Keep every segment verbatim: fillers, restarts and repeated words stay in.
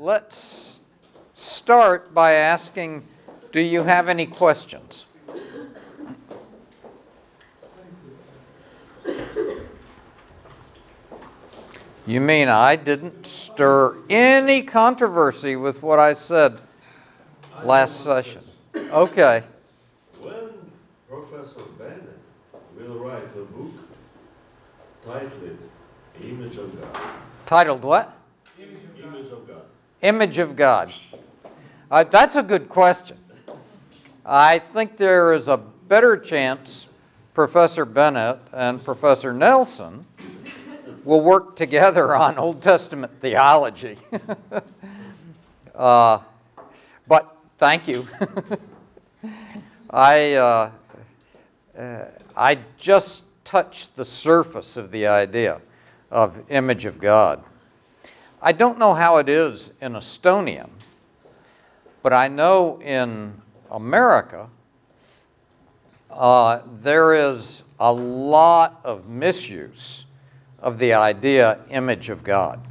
let's start by asking, do you have any questions? You mean I didn't stir any controversy with what I said last session? Okay. When Professor Bennett will write a book titled Image of God. Titled what? Image of God. Image of God. Uh, that's a good question. I think there is a better chance Professor Bennett and Professor Nelson will work together on Old Testament theology. uh, but thank you. I, uh, uh, I just touched the surface of the idea of image of God. I don't know how it is in Estonian, but I know in America uh, there is a lot of misuse of the idea image of God.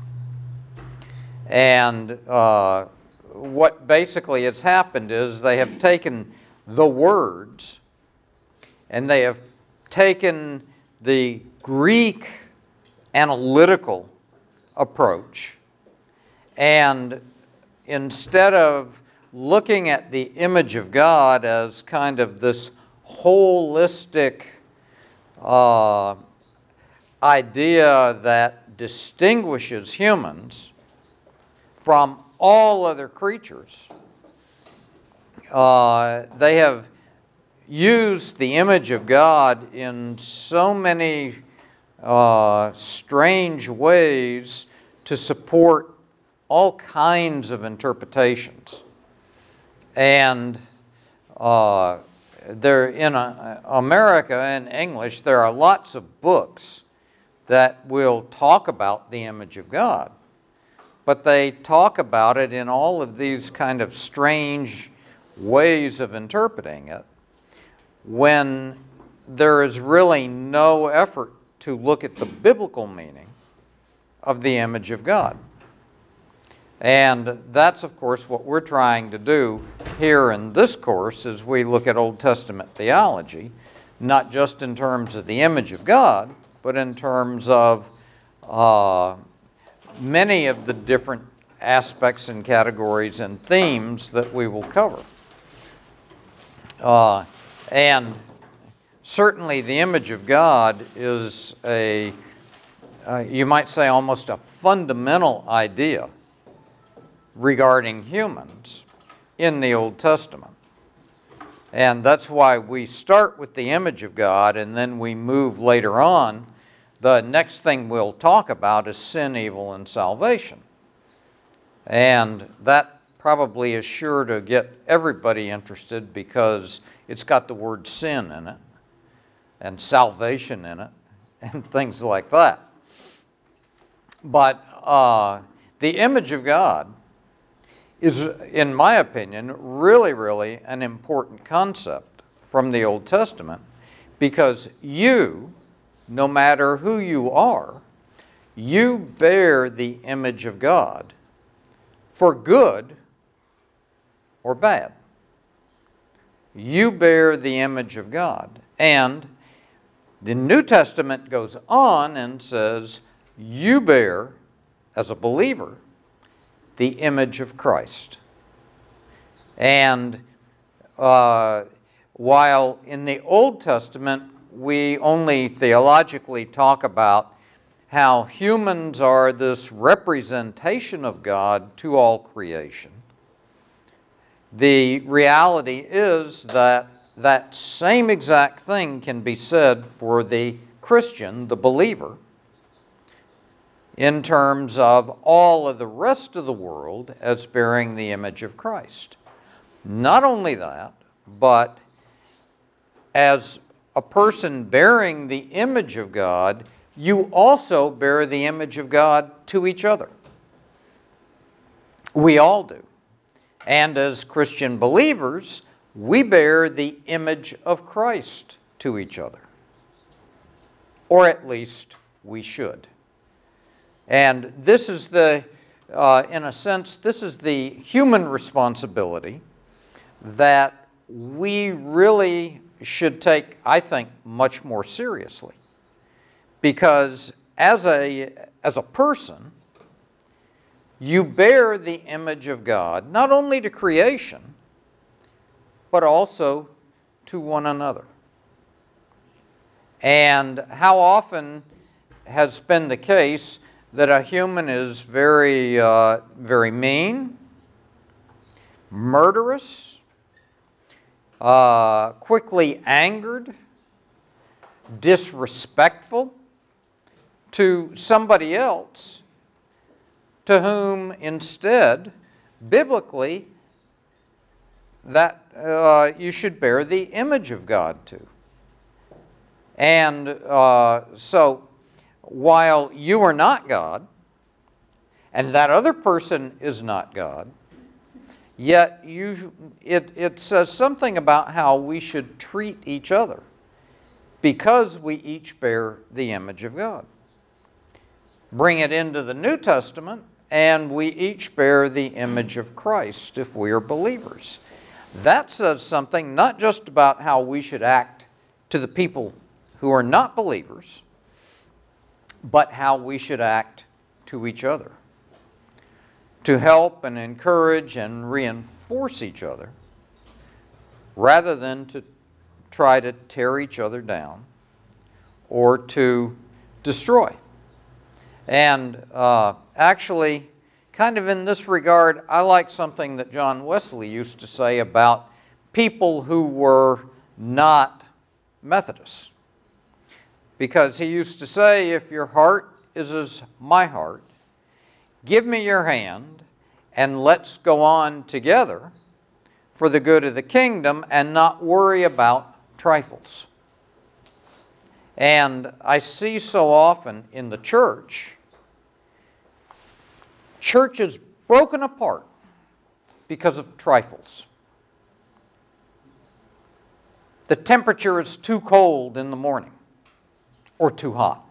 And uh, what basically has happened is they have taken the words and they have taken the Greek analytical approach, and instead of looking at the image of God as kind of this holistic uh, idea that distinguishes humans from all other creatures, uh, they have used the image of God in so many uh, strange ways to support all kinds of interpretations. And uh, there in uh, America, in English, there are lots of books that will talk about the image of God. But they talk about it in all of these kind of strange ways of interpreting it, when there is really no effort to look at the biblical meaning of the image of God. And that's, of course, what we're trying to do here in this course as we look at Old Testament theology, not just in terms of the image of God, but in terms of uh, many of the different aspects and categories and themes that we will cover. Uh, and certainly the image of God is a, uh, you might say, almost a fundamental idea regarding humans in the Old Testament. And that's why we start with the image of God, and then we move later on. The next thing we'll talk about is sin, evil, and salvation. And that probably is sure to get everybody interested because it's got the word sin in it and salvation in it and things like that. But uh, the image of God is, in my opinion, really, really an important concept from the Old Testament, because you, no matter who you are, you bear the image of God for good or bad. You bear the image of God. And the New Testament goes on and says, you bear, as a believer, the image of Christ. And uh, while in the Old Testament we only theologically talk about how humans are this representation of God to all creation, the reality is that that same exact thing can be said for the Christian, the believer, in terms of all of the rest of the world as bearing the image of Christ. Not only that, but as a person bearing the image of God, you also bear the image of God to each other. We all do. And as Christian believers, we bear the image of Christ to each other. Or at least we should. And this is the uh, in a sense, this is the human responsibility that we really should take, I think, much more seriously. Because as a, as a person, you bear the image of God, not only to creation, but also to one another. And how often has been the case that a human is very, uh, very mean, murderous, uh, quickly angered, disrespectful to somebody else, to whom instead, biblically, that uh, you should bear the image of God to. And uh, so, while you are not God, and that other person is not God, yet you, it, it says something about how we should treat each other, because we each bear the image of God. Bring it into the New Testament, and we each bear the image of Christ if we are believers. That says something not just about how we should act to the people who are not believers, but how we should act to each other, to help and encourage and reinforce each other, rather than to try to tear each other down or to destroy. And uh, actually, kind of in this regard, I like something that John Wesley used to say about people who were not Methodists. Because he used to say, if your heart is as my heart, give me your hand and let's go on together for the good of the kingdom and not worry about trifles. And I see so often in the church, churches broken apart because of trifles. The temperature is too cold in the morning, or too hot.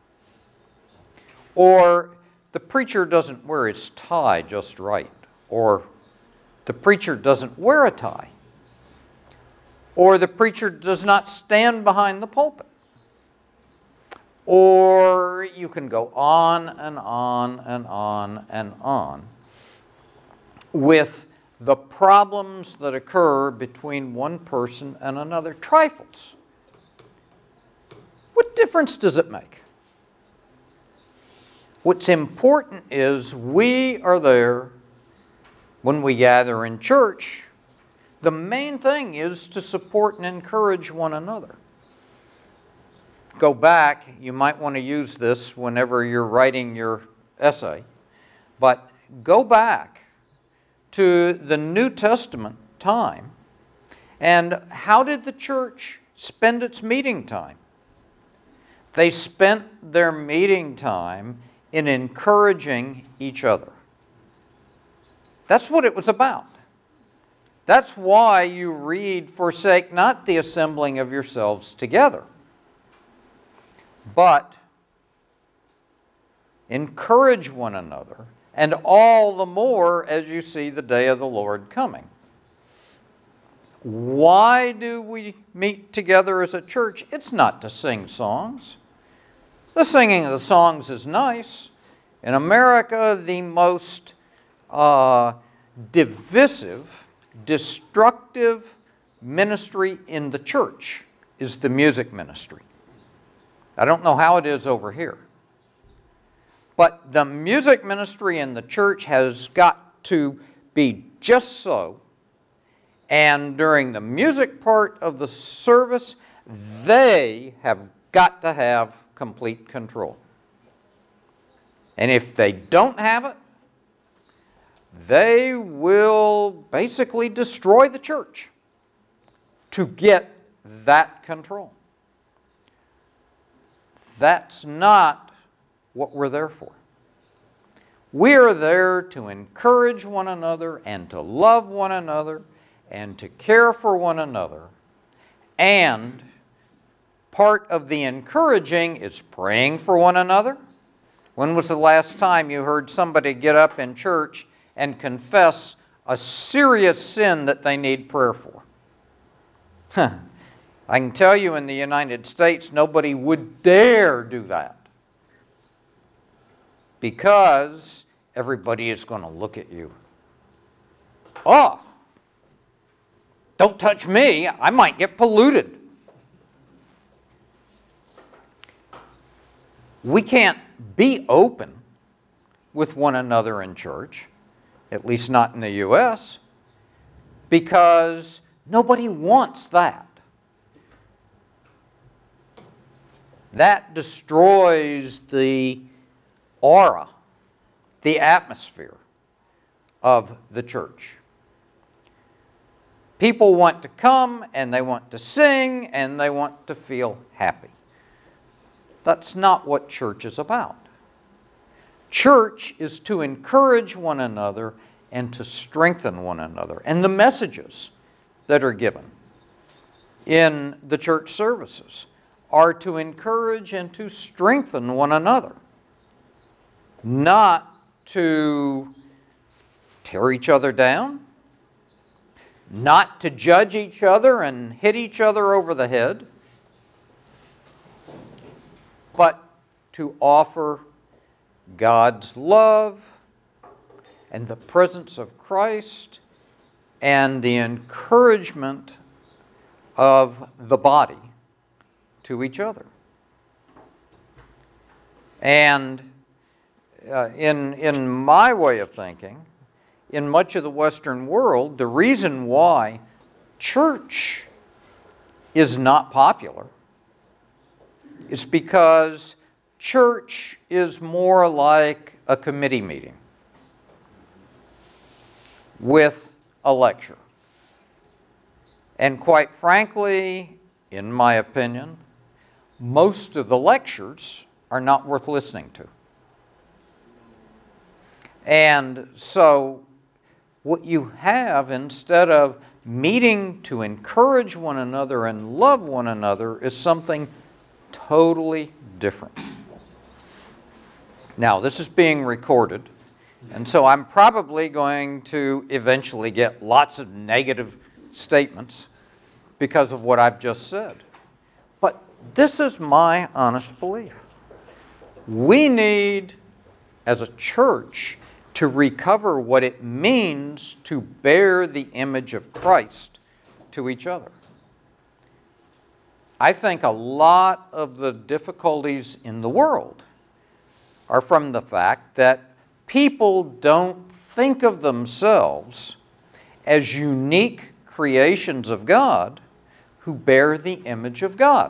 Or the preacher doesn't wear his tie just right, or the preacher doesn't wear a tie, or the preacher does not stand behind the pulpit. Or you can go on and on and on and on with the problems that occur between one person and another. Trifles. What difference does it make? What's important is we are there when we gather in church. The main thing is to support and encourage one another. Go back, you might want to use this whenever you're writing your essay, but go back to the New Testament time, and how did the church spend its meeting time? They spent their meeting time in encouraging each other. That's what it was about. That's why you read, forsake not the assembling of yourselves together, but encourage one another, and all the more as you see the day of the Lord coming. Why do we meet together as a church? It's not to sing songs. The singing of the songs is nice. In America, the most uh, divisive, destructive ministry in the church is the music ministry. I don't know how it is over here. But the music ministry in the church has got to be just so. And during the music part of the service, they have got to have complete control. And if they don't have it, they will basically destroy the church to get that control. That's not what we're there for. We are there to encourage one another and to love one another and to care for one another. And part of the encouraging is praying for one another, When was the last time you heard somebody get up in church and confess a serious sin that they need prayer for? Huh. I can tell you in the United States, nobody would dare do that, because everybody is going to look at you. Oh, don't touch me, I might get polluted. We can't be open with one another in church, at least not in the U S, because nobody wants that. That destroys the aura, the atmosphere of the church. People want to come and they want to sing and they want to feel happy. That's not what church is about. Church is to encourage one another and to strengthen one another. And the messages that are given in the church services are to encourage and to strengthen one another, not to tear each other down, not to judge each other and hit each other over the head, but to offer God's love and the presence of Christ and the encouragement of the body to each other. And uh, in, in my way of thinking, in much of the Western world, the reason why church is not popular is because church is more like a committee meeting with a lecture. And quite frankly, in my opinion, most of the lectures are not worth listening to. And so what you have, instead of meeting to encourage one another and love one another, is something totally different. Now, this is being recorded, and so I'm probably going to eventually get lots of negative statements because of what I've just said. But this is my honest belief. We need, as a church, to recover what it means to bear the image of Christ to each other. I think a lot of the difficulties in the world are from the fact that people don't think of themselves as unique creations of God who bear the image of God.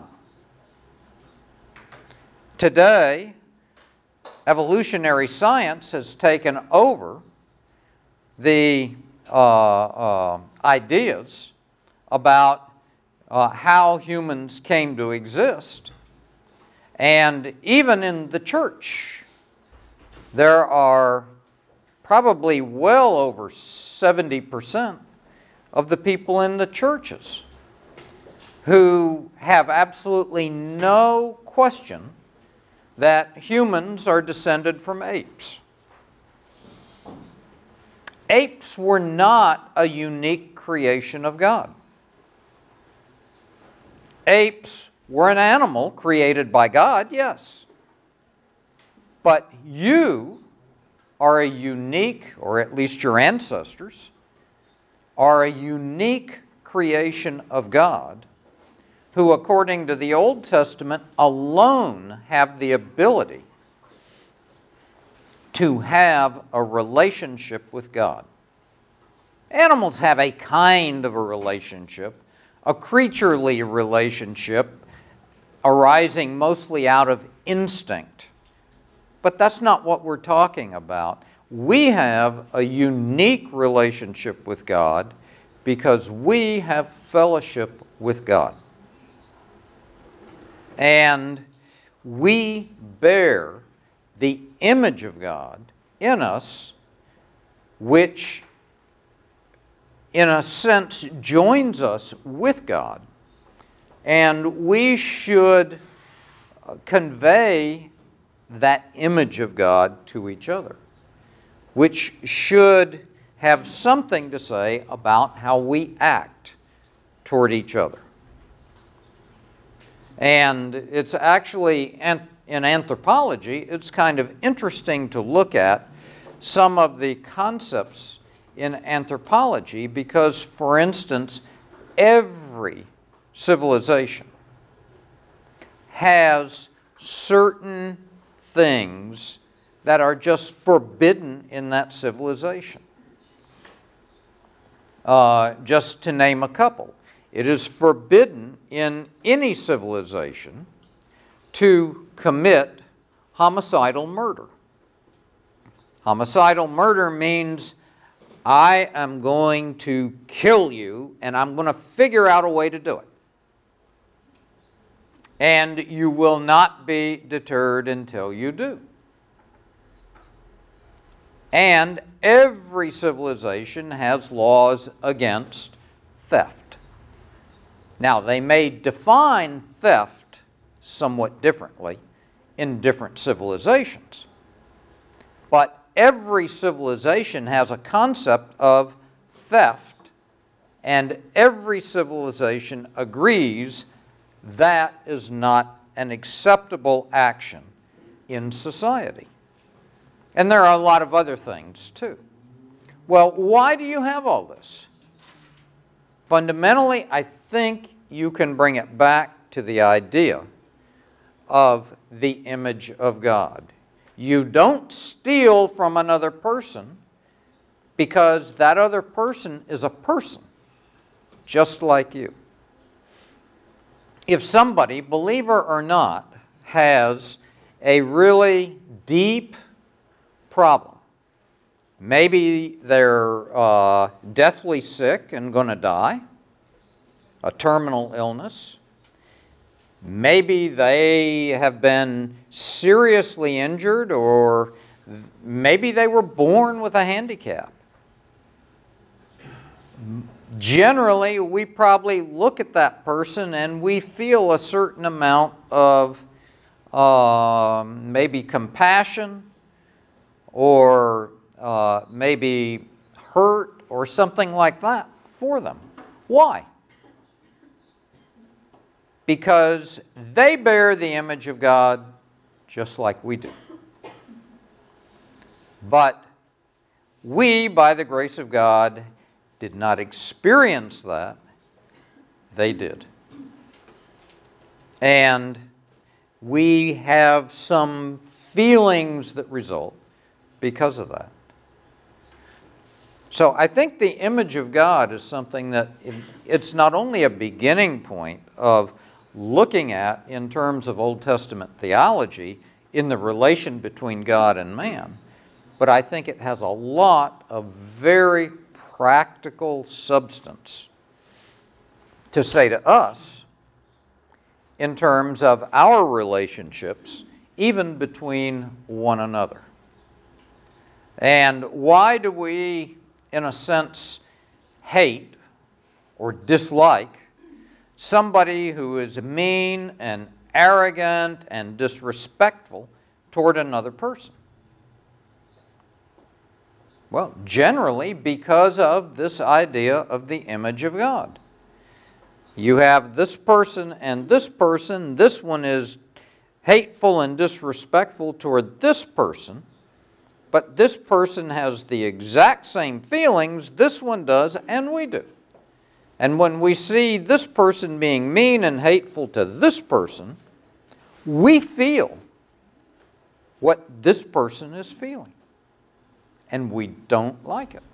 Today, evolutionary science has taken over the uh, uh, ideas about uh, how humans came to exist. And even in the church, there are probably well over seventy percent of the people in the churches who have absolutely no question that humans are descended from apes. Apes were not a unique creation of God. Apes were an animal created by God, yes. But you are a unique, or at least your ancestors, are a unique creation of God, who, according to the Old Testament, alone have the ability to have a relationship with God. Animals have a kind of a relationship, a creaturely relationship arising mostly out of instinct. But that's not what we're talking about. We have a unique relationship with God because we have fellowship with God. And we bear the image of God in us, which in a sense joins us with God. And we should convey that image of God to each other, which should have something to say about how we act toward each other. And it's actually, in anthropology, it's kind of interesting to look at some of the concepts in anthropology because, for instance, every civilization has certain things that are just forbidden in that civilization. Uh, just to name a couple, it is forbidden in any civilization to commit homicidal murder. Homicidal murder means I am going to kill you and I'm going to figure out a way to do it. And you will not be deterred until you do. And every civilization has laws against theft. Now, they may define theft somewhat differently in different civilizations, but every civilization has a concept of theft, and every civilization agrees that is not an acceptable action in society. And there are a lot of other things too. Well, why do you have all this? Fundamentally, I think you can bring it back to the idea of the image of God. You don't steal from another person because that other person is a person, just like you. If somebody, believer or not, has a really deep problem, maybe they're uh, deathly sick and going to die, a terminal illness, maybe they have been seriously injured, or maybe they were born with a handicap. Generally, we probably look at that person and we feel a certain amount of uh, maybe compassion or uh, maybe hurt or something like that for them. Why? Because they bear the image of God just like we do. But we, by the grace of God, did not experience that. They did. And we have some feelings that result because of that. So I think the image of God is something that it's not only a beginning point of looking at in terms of Old Testament theology in the relation between God and man, but I think it has a lot of very practical substance to say to us in terms of our relationships, even between one another. And why do we, in a sense, hate or dislike somebody who is mean and arrogant and disrespectful toward another person? Well, generally because of this idea of the image of God. You have this person and this person. This one is hateful and disrespectful toward this person, but this person has the exact same feelings this one does and we do. And when we see this person being mean and hateful to this person, we feel what this person is feeling. And we don't like it.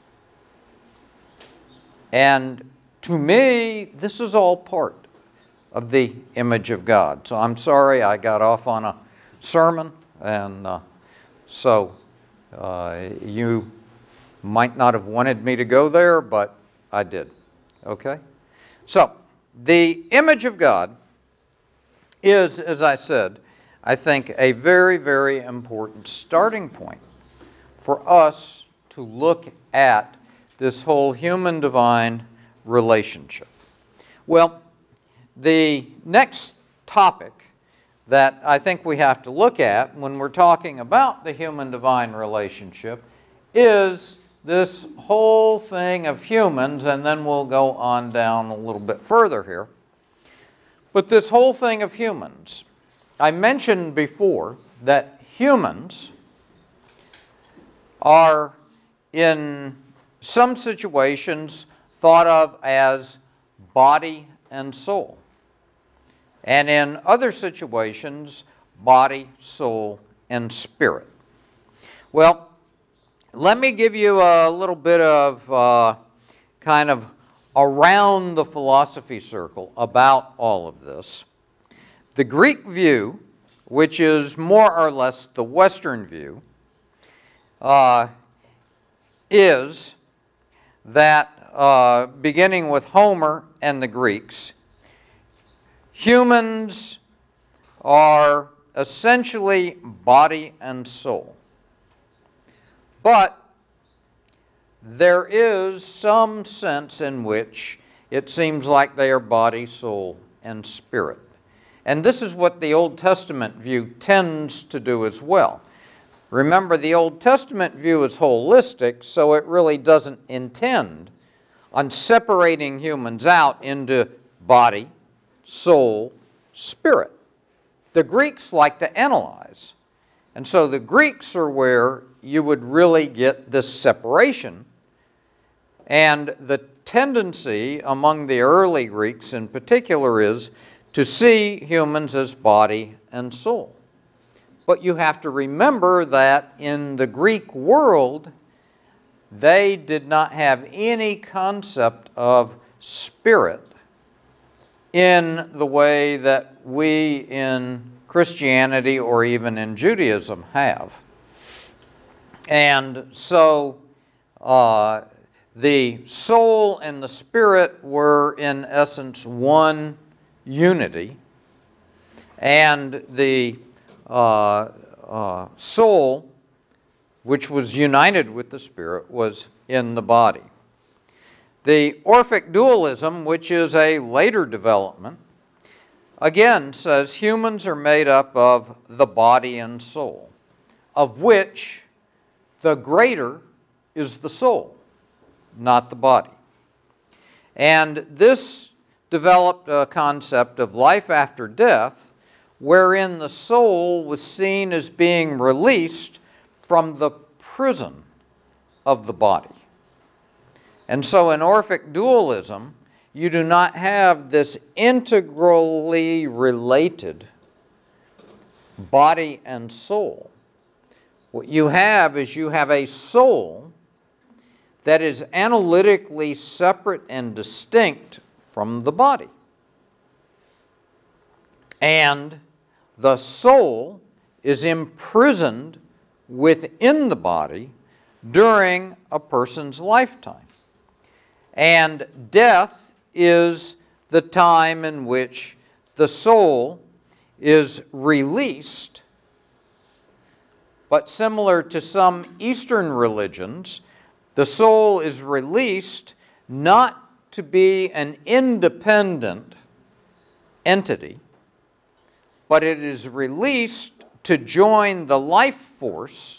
And to me, this is all part of the image of God. So I'm sorry I got off on a sermon, and uh, so uh, you might not have wanted me to go there, but I did. Okay? So, the image of God is, as I said, I think a very, very important starting point for us to look at this whole human-divine relationship. Well, the next topic that I think we have to look at when we're talking about the human-divine relationship is this whole thing of humans, and then we'll go on down a little bit further here. But this whole thing of humans, I mentioned before that humans are in some situations thought of as body and soul, and in other situations, body, soul, and spirit. Well, let me give you a little bit of uh, kind of around the philosophy circle about all of this. The Greek view, which is more or less the Western view, uh, is that uh, beginning with Homer and the Greeks, humans are essentially body and soul. But there is some sense in which it seems like they are body, soul, and spirit. And this is what the Old Testament view tends to do as well. Remember, the Old Testament view is holistic, so it really doesn't intend on separating humans out into body, soul, spirit. The Greeks like to analyze. And so the Greeks are where you would really get this separation. And the tendency among the early Greeks in particular is to see humans as body and soul. But you have to remember that in the Greek world, they did not have any concept of spirit in the way that we in Christianity or even in Judaism have. And so uh, the soul and the spirit were in essence one unity, and the uh, uh, soul, which was united with the spirit, was in the body. The Orphic dualism, which is a later development, again says humans are made up of the body and soul, of which the greater is the soul, not the body. And this developed a concept of life after death, wherein the soul was seen as being released from the prison of the body. And so in Orphic dualism, you do not have this integrally related body and soul. What you have is you have a soul that is analytically separate and distinct from the body. And the soul is imprisoned within the body during a person's lifetime. And death is the time in which the soul is released. But similar to some Eastern religions, the soul is released not to be an independent entity, but it is released to join the life force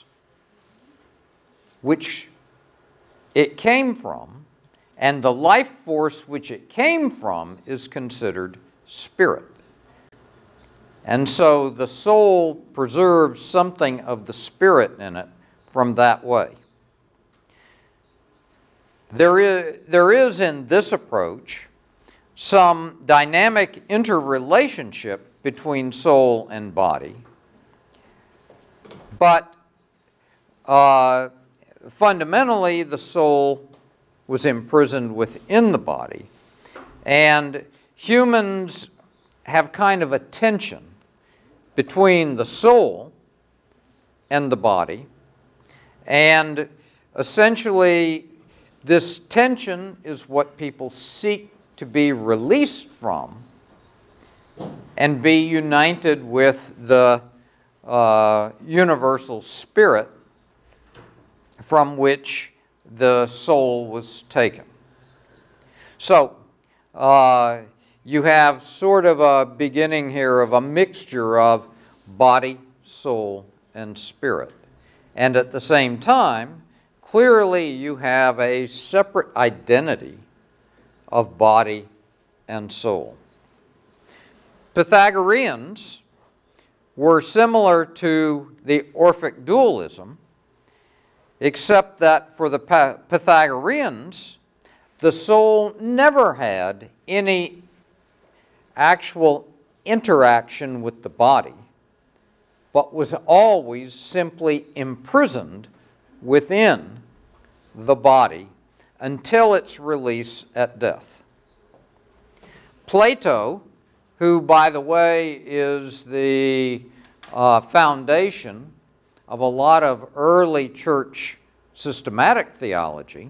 which it came from, and the life force which it came from is considered spirit. And so the soul preserves something of the spirit in it from that way. There is, there is in this approach some dynamic interrelationship between soul and body, but uh, fundamentally the soul was imprisoned within the body, and humans have kind of a tension between the soul and the body, and essentially this tension is what people seek to be released from and be united with the uh, universal spirit from which the soul was taken. So, uh, you have sort of a beginning here of a mixture of body, soul, and spirit. And at the same time, clearly you have a separate identity of body and soul. Pythagoreans were similar to the Orphic dualism, except that for the Pythagoreans, the soul never had any actual interaction with the body, but was always simply imprisoned within the body until its release at death. Plato, who, by the way, is the uh, foundation of a lot of early church systematic theology.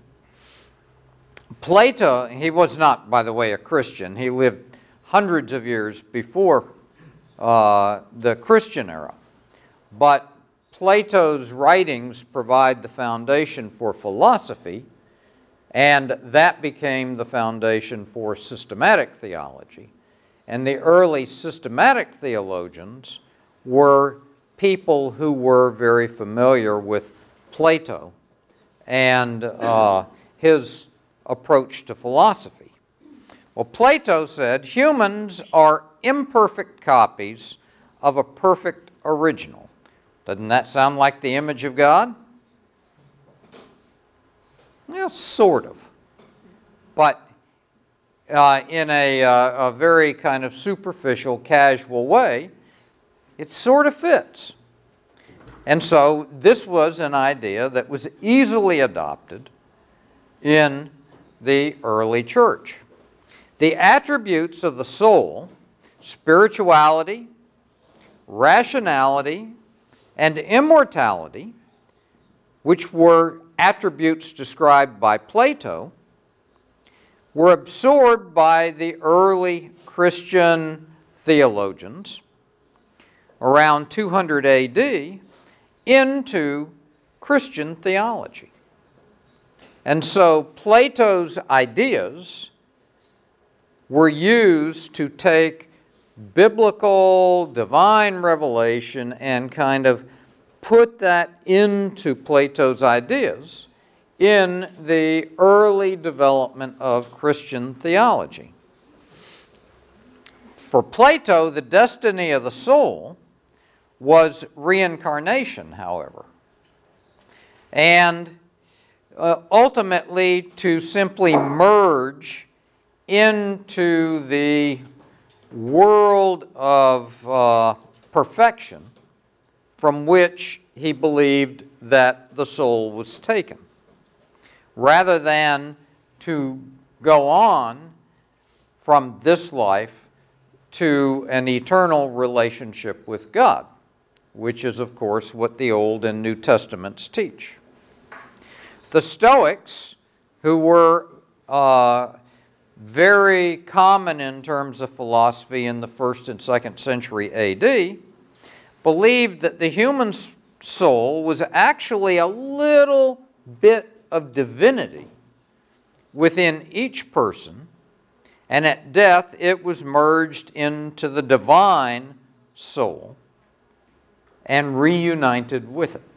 Plato, he was not, by the way, a Christian. He lived hundreds of years before uh, the Christian era. But Plato's writings provide the foundation for philosophy, and that became the foundation for systematic theology. And the early systematic theologians were people who were very familiar with Plato and uh, his approach to philosophy. Well, Plato said humans are imperfect copies of a perfect original. Doesn't that sound like the image of God? Yeah, sort of. But uh, in a, uh, a very kind of superficial, casual way, it sort of fits. And so this was an idea that was easily adopted in the early church. The attributes of the soul, spirituality, rationality, and immortality, which were attributes described by Plato, were absorbed by the early Christian theologians around two hundred A D into Christian theology. And so Plato's ideas were used to take biblical, divine revelation and kind of put that into Plato's ideas in the early development of Christian theology. For Plato, the destiny of the soul was reincarnation, however, and uh, ultimately to simply merge into the world of uh, perfection from which he believed that the soul was taken, rather than to go on from this life to an eternal relationship with God, which is, of course, what the Old and New Testaments teach. The Stoics, who were uh, very common in terms of philosophy in the first and second century A D, believed that the human soul was actually a little bit of divinity within each person, and at death it was merged into the divine soul and reunited with it.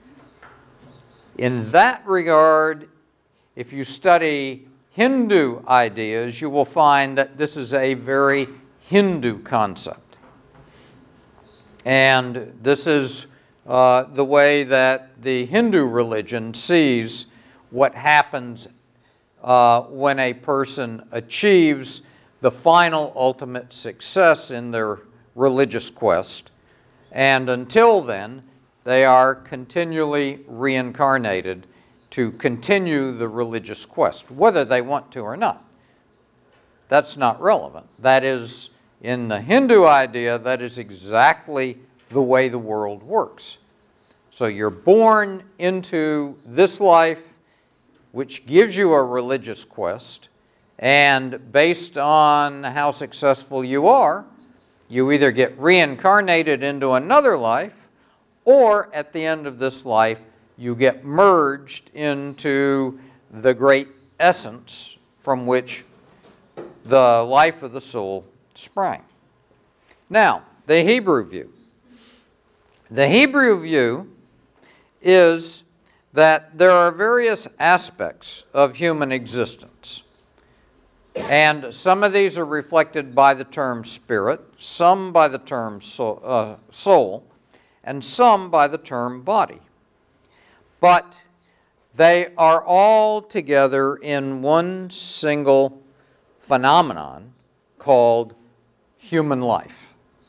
In that regard, if you study Hindu ideas, you will find that this is a very Hindu concept. And this is uh, the way that the Hindu religion sees what happens uh, when a person achieves the final ultimate success in their religious quest. And until then, they are continually reincarnated to continue the religious quest, whether they want to or not. That's not relevant. That is, in the Hindu idea, that is exactly the way the world works. So you're born into this life, which gives you a religious quest, and based on how successful you are, you either get reincarnated into another life, or at the end of this life, you get merged into the great essence from which the life of the soul sprang. Now, the Hebrew view. The Hebrew view is that there are various aspects of human existence. And some of these are reflected by the term spirit, some by the term soul, uh, soul, and some by the term body. But they are all together in one single phenomenon called human life.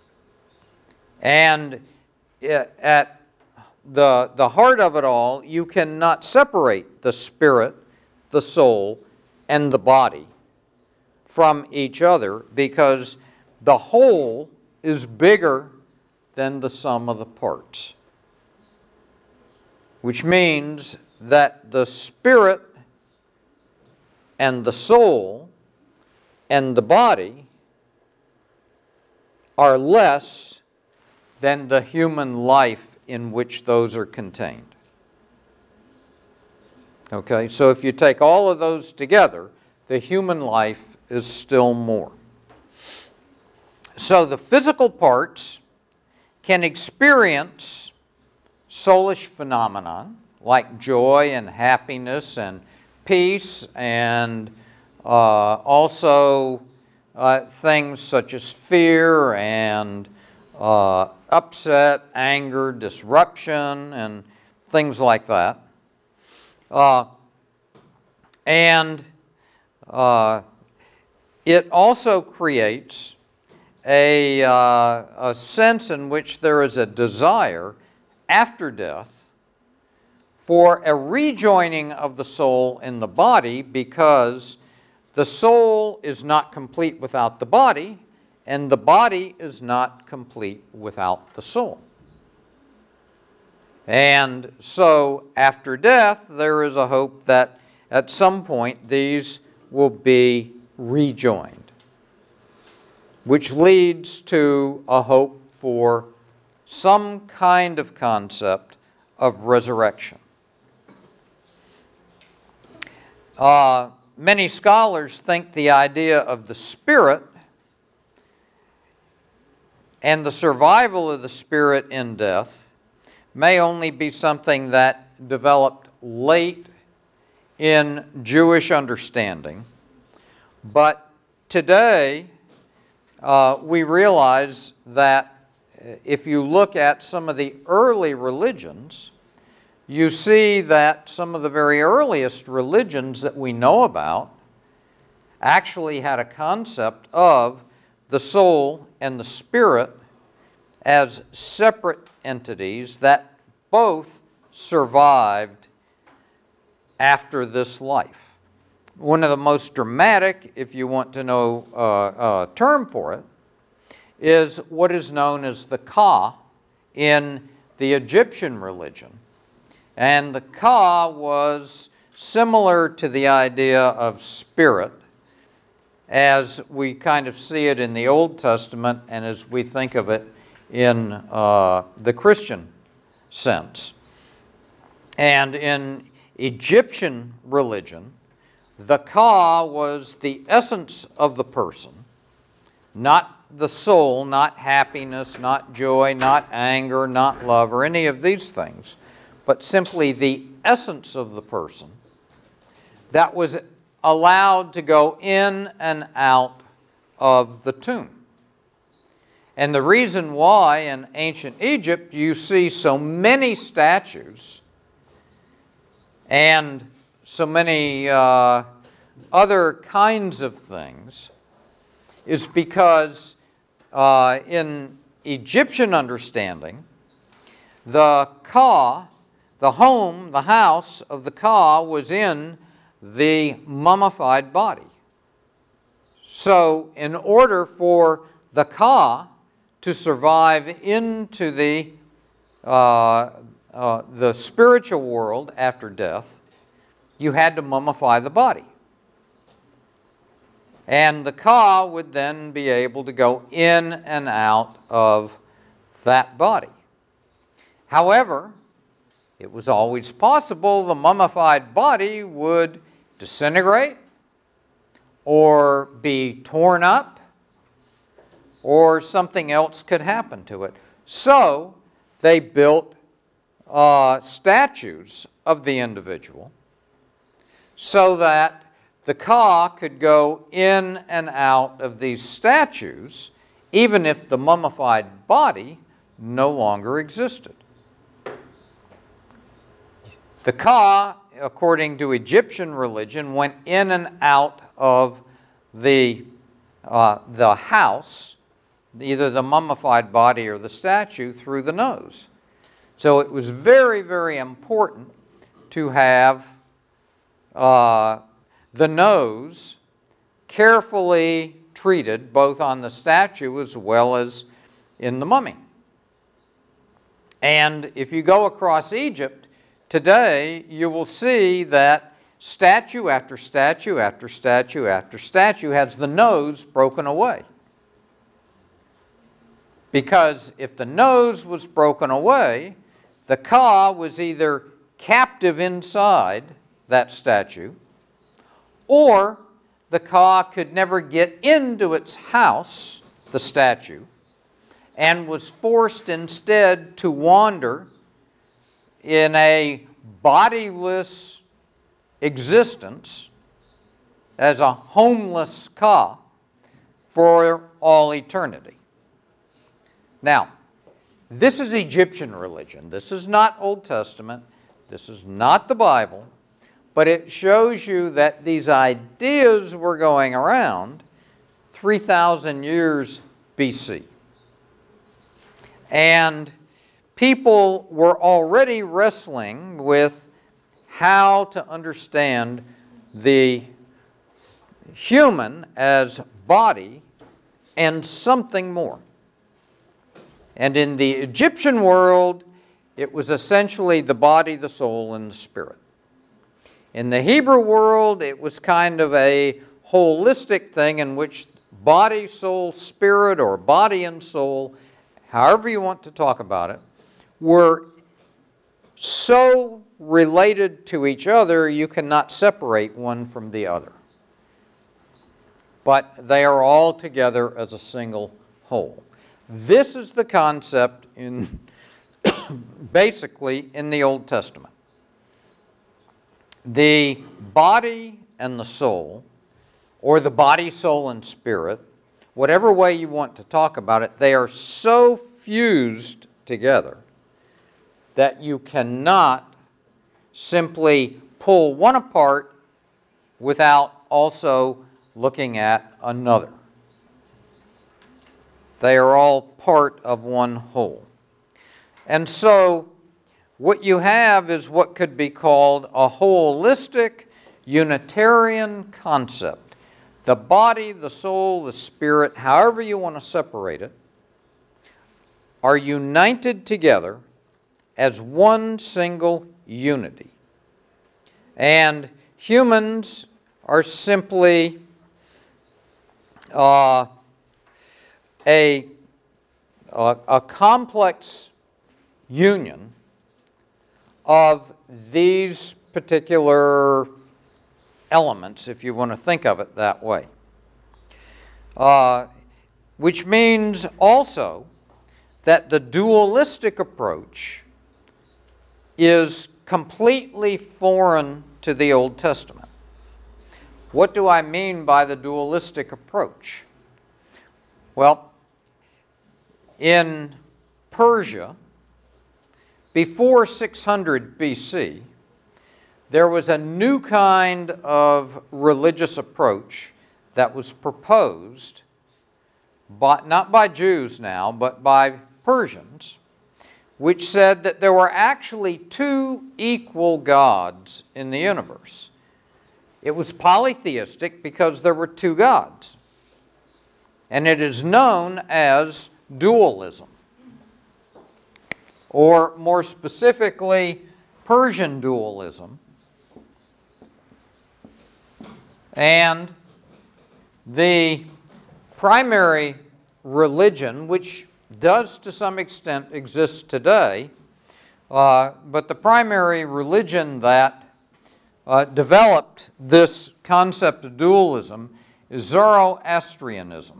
And at the, the heart of it all, you cannot separate the spirit, the soul, and the body from each other, because the whole is bigger than the sum of the parts. Which means that the spirit and the soul and the body are less than the human life in which those are contained. Okay, so if you take all of those together, the human life is still more. So the physical parts can experience soulish phenomenon like joy and happiness and peace, and uh, also uh, things such as fear and uh, upset, anger, disruption, and things like that. Uh, and uh, it also creates a, uh, a sense in which there is a desire after death for a rejoining of the soul in the body, because the soul is not complete without the body, and the body is not complete without the soul. And so after death, there is a hope that at some point these will be rejoined, which leads to a hope for some kind of concept of resurrection. Uh, many scholars think the idea of the spirit and the survival of the spirit in death may only be something that developed late in Jewish understanding. But today, uh, we realize that if you look at some of the early religions, you see that some of the very earliest religions that we know about actually had a concept of the soul and the spirit as separate entities that both survived after this life. One of the most dramatic, if you want to know uh, a term for it, is what is known as the Ka in the Egyptian religion. And the Ka was similar to the idea of spirit as we kind of see it in the Old Testament and as we think of it in uh, the Christian sense. And in Egyptian religion, the Ka was the essence of the person, not the soul, not happiness, not joy, not anger, not love, or any of these things, but simply the essence of the person that was allowed to go in and out of the tomb. And the reason why in ancient Egypt you see so many statues and so many uh, other kinds of things is because uh, in Egyptian understanding, the Ka, the home, the house of the Ka was in the mummified body. So in order for the Ka to survive into the, uh, uh, the spiritual world after death, you had to mummify the body. And the Ka would then be able to go in and out of that body. However, it was always possible the mummified body would disintegrate or be torn up, or something else could happen to it. So they built uh, statues of the individual so that the ka could go in and out of these statues even if the mummified body no longer existed. The ka, according to Egyptian religion, went in and out of the, uh, the house, either the mummified body or the statue, through the nose. So it was very, very important to have uh, the nose carefully treated, both on the statue as well as in the mummy. And if you go across Egypt today, you will see that statue after statue after statue after statue has the nose broken away. Because if the nose was broken away, the ka was either captive inside that statue, or the ka could never get into its house, the statue, and was forced instead to wander in a bodiless existence as a homeless ka for all eternity. Now, this is Egyptian religion. This is not Old Testament. This is not the Bible. But it shows you that these ideas were going around three thousand years B C. And people were already wrestling with how to understand the human as body and something more. And in the Egyptian world, it was essentially the body, the soul, and the spirit. In the Hebrew world, it was kind of a holistic thing in which body, soul, spirit, or body and soul, however you want to talk about it, were so related to each other you cannot separate one from the other. But they are all together as a single whole. This is the concept in basically in the Old Testament. The body and the soul, or the body, soul, and spirit, whatever way you want to talk about it, they are so fused together that you cannot simply pull one apart without also looking at another. They are all part of one whole. And so what you have is what could be called a holistic Unitarian concept. The body, the soul, the spirit, however you want to separate it, are united together as one single unity. And humans are simply uh, a, a, a complex union of these particular elements, if you want to think of it that way. Uh, which means also that the dualistic approach is completely foreign to the Old Testament. What do I mean by the dualistic approach? Well, in Persia, before six hundred B C, there was a new kind of religious approach that was proposed, by, not by Jews now, but by Persians, which said that there were actually two equal gods in the universe. It was polytheistic because there were two gods. And it is known as dualism, or more specifically, Persian dualism. And the primary religion, which does to some extent exist today, uh, but the primary religion that uh, developed this concept of dualism is Zoroastrianism.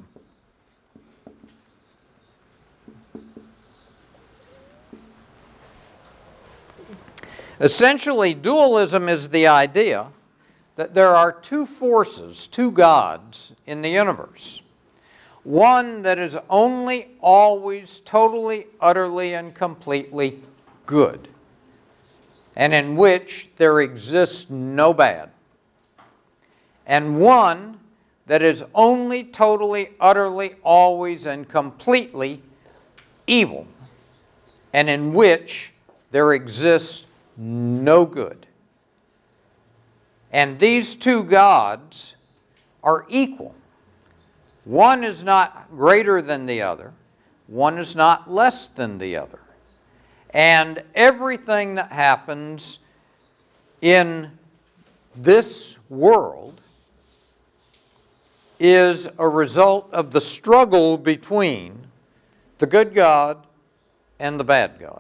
Essentially, dualism is the idea that there are two forces, two gods in the universe. One that is only, always, totally, utterly, and completely good, and in which there exists no bad. And one that is only, totally, utterly, always, and completely evil, and in which there exists no good. And these two gods are equal. One is not greater than the other. One is not less than the other. And everything that happens in this world is a result of the struggle between the good God and the bad God.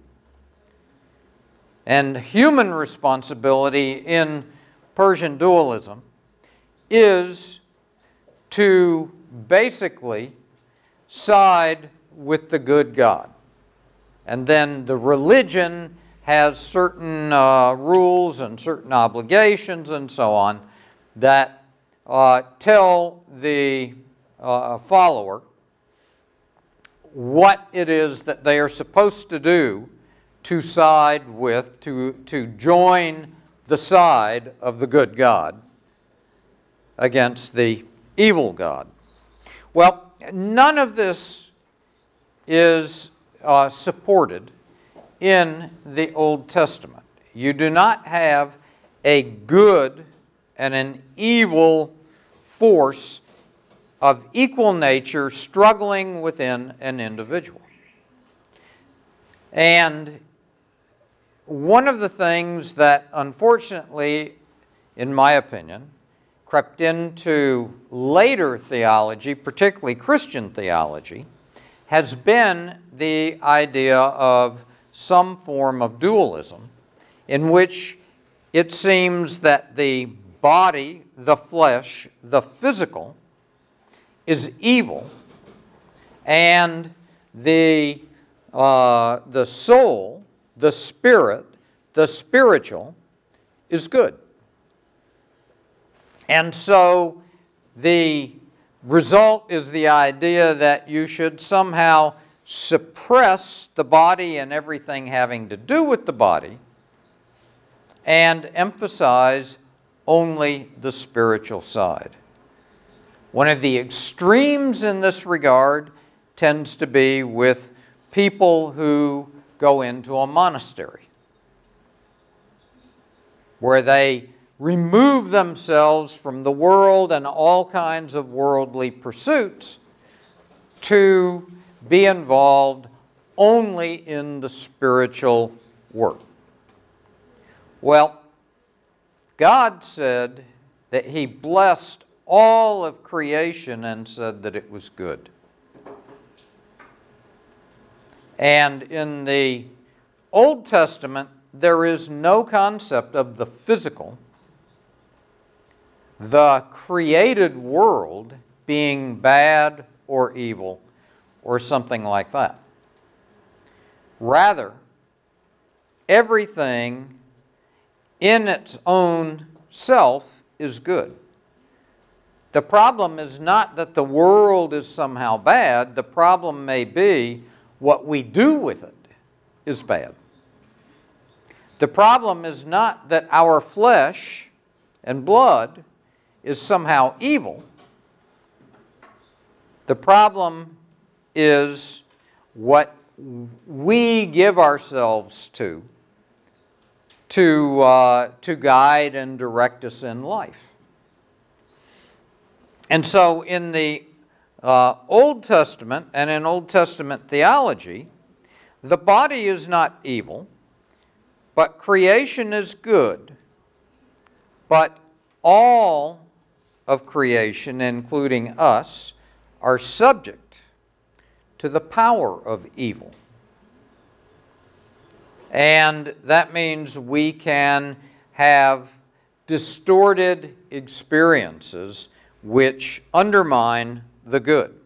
And human responsibility in Persian dualism is to basically side with the good God. And then the religion has certain uh, rules and certain obligations and so on that uh, tell the uh, follower what it is that they are supposed to do to side with, to, to join the side of the good God against the evil God. Well, none of this is uh, supported in the Old Testament. You do not have a good and an evil force of equal nature struggling within an individual. And one of the things that, unfortunately, in my opinion, crept into later theology, particularly Christian theology, has been the idea of some form of dualism in which it seems that the body, the flesh, the physical, is evil, and the, uh, the soul, the spirit, the spiritual, is good. And so the result is the idea that you should somehow suppress the body and everything having to do with the body and emphasize only the spiritual side. One of the extremes in this regard tends to be with people who go into a monastery, where they remove themselves from the world and all kinds of worldly pursuits to be involved only in the spiritual work. Well, God said that He blessed all of creation and said that it was good. And in the Old Testament, there is no concept of the physical, the created world, being bad or evil or something like that. Rather, everything in its own self is good. The problem is not that the world is somehow bad. The problem may be what we do with it is bad. The problem is not that our flesh and blood is somehow evil. The problem is what we give ourselves to, to, uh, to guide and direct us in life. And so in the uh, Old Testament and in Old Testament theology, the body is not evil, but creation is good. But all of creation, including us, are subject to the power of evil. And that means we can have distorted experiences which undermine the good.